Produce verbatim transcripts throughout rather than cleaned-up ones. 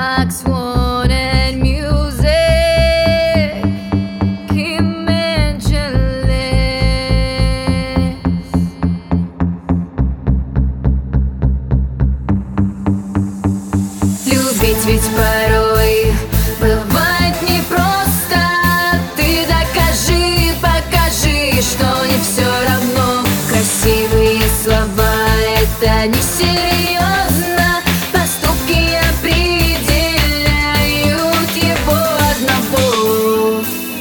Black Swan and music, Kim Angeles. Любить ведь порой бывает непросто. Ты докажи, покажи, что не все равно. Красивые слова — это не серьезно. Поступки определяют его одного.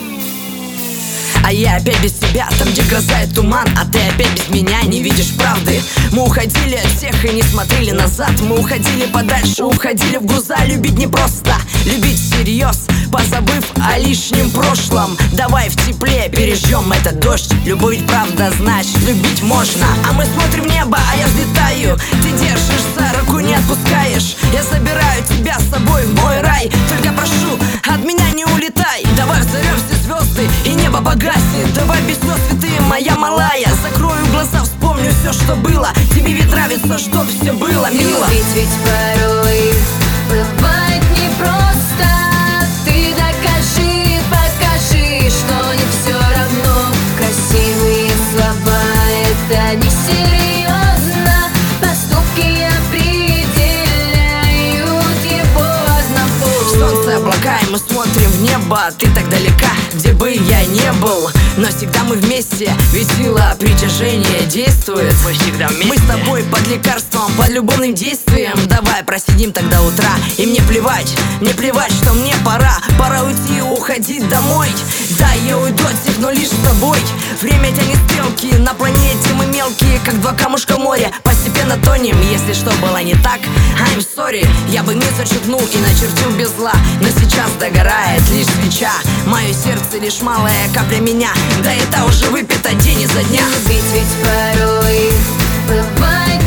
А я опять без тебя, там где гроза и туман. А ты опять без меня, не видишь правды. Мы уходили от всех и не смотрели назад. Мы уходили подальше, уходили в груза. Любить не просто, любить всерьез, позабыв о лишнем прошлом. Давай в тепле переждем этот дождь. Любовь ведь правда, значит любить можно. А мы смотрим в небо, а я взлетаю. Ты держишь за руку, не отпускаешь. Я забираю тебя с собой в мой рай. Только прошу, от меня не улетай. Давай взорвем все звезды и небо погаснет. Давай без слез, святые моя малая. Закрою глаза, вспомню все, что было. Тебе ведь нравится, чтоб все было мило. Любить ведь порой бывает непросто. Ты докажи, покажи, что не все равно. Красивые слова — это не серьезно. Поступки определяют его одного. Солнце, облака, и мы смотрим в небо. Ты так далека, где бы я не был, но всегда мы вместе, ведь сила притяжения действует. Мы всегда вместе. Мы с тобой под лекарством, под любовным действием. Давай просидим тогда утра. И мне плевать, мне плевать, что мне пора. Пора уйти и уходить домой. Да, я уйду от всех, но лишь с тобой. Время тянет стрелки, на планете мы мелкие, как два камушка в море. Постепенно тонем, если что было не так, I'm sorry. Я бы не зачеркнул и начертил без зла, но сейчас догорает лишь свеча. Мое сердце лишь малая капля меня. Да это уже выпито день изо дня. Любить ведь порой бывает